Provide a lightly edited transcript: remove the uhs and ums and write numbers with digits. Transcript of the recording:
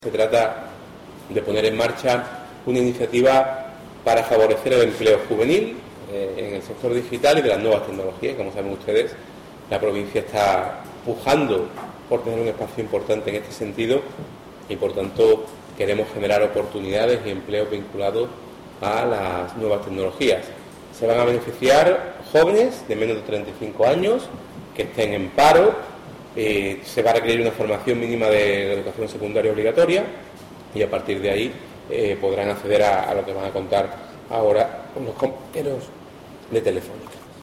Se trata de poner en marcha una iniciativa para favorecer el empleo juvenil en el sector digital y de las nuevas tecnologías. Como saben ustedes, la provincia está pujando por tener un espacio importante en este sentido y, por tanto, queremos generar oportunidades y empleos vinculados a las nuevas tecnologías. Se van a beneficiar jóvenes de menos de 35 años que estén en paro. Se va a requerir una formación mínima de la educación secundaria obligatoria y a partir de ahí podrán acceder a lo que van a contar ahora los compañeros de Telefónica.